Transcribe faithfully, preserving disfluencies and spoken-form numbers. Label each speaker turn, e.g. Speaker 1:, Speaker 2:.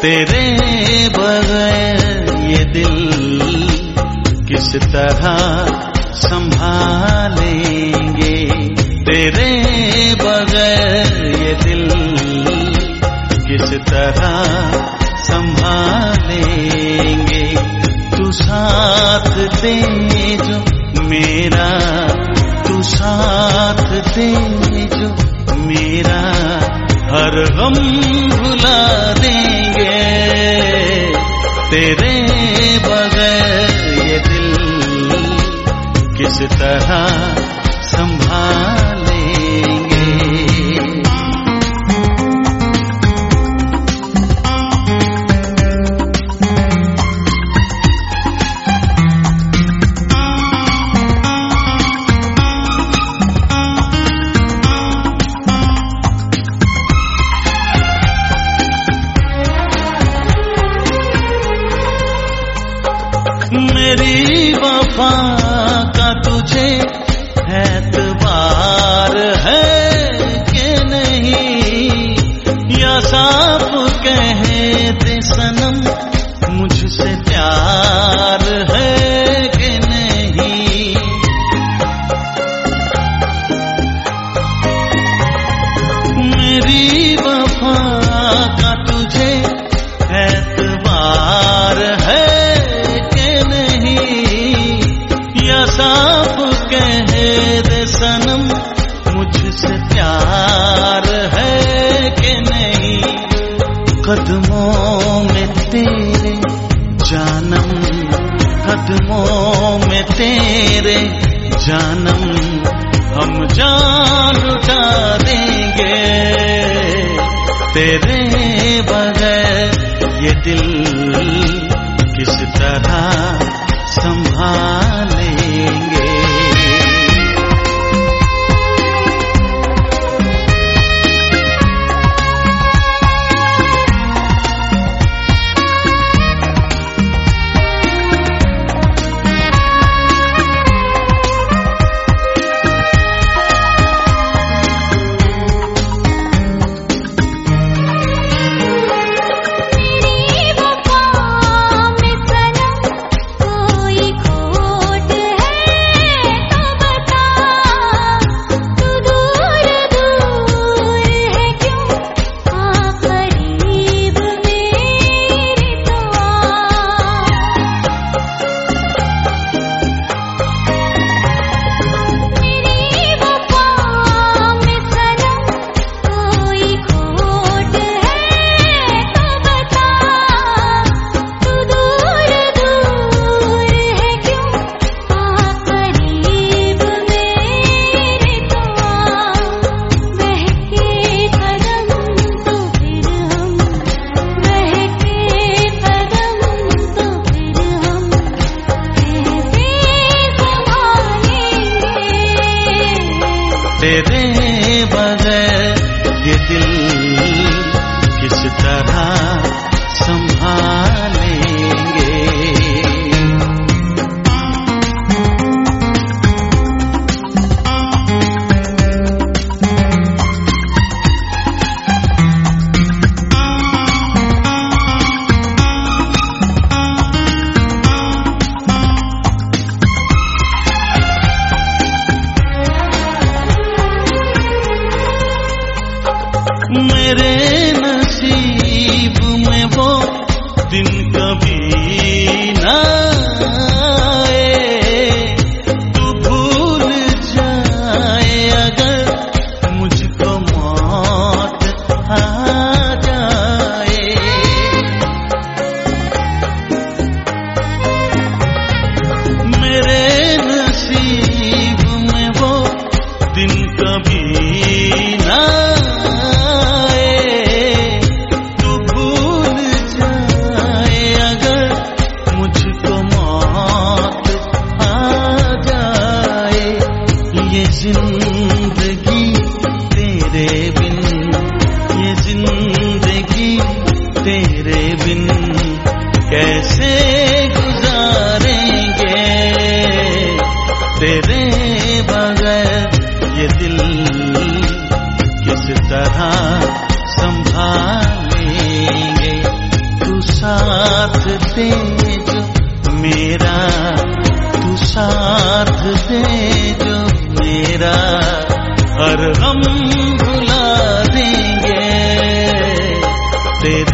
Speaker 1: तेरे बगैर ये दिल किस तरह संभालेंगे, तेरे बगैर ये दिल किस तरह संभालेंगे। तू साथ दे जो मेरा, तू साथ दे जो मेरा, हर गम भुला देंगे। तेरे बगैर ये दिल किस तरह संभालेंगे। मेरी वफा का तुझे एतबार है कि नहीं, या साफ कह दे सनम मुझसे प्यार है कि नहीं। मेरी वफा का तुझे एतबार है, साफ कह दे सनम मुझसे प्यार है कि नहीं। कदमों में तेरे जानम, कदमों में तेरे जानम, हम जान लुटा देंगे। तेरे बगैर ये दिल किस तरह संभालेंगे। तेरे बगैर ये दिल किस तरह संभालेंगे। मेरे नसीब में वो दिन दे जो मेरा, तू साथ दे जो मेरा, हर गम भुला देंगे तेरे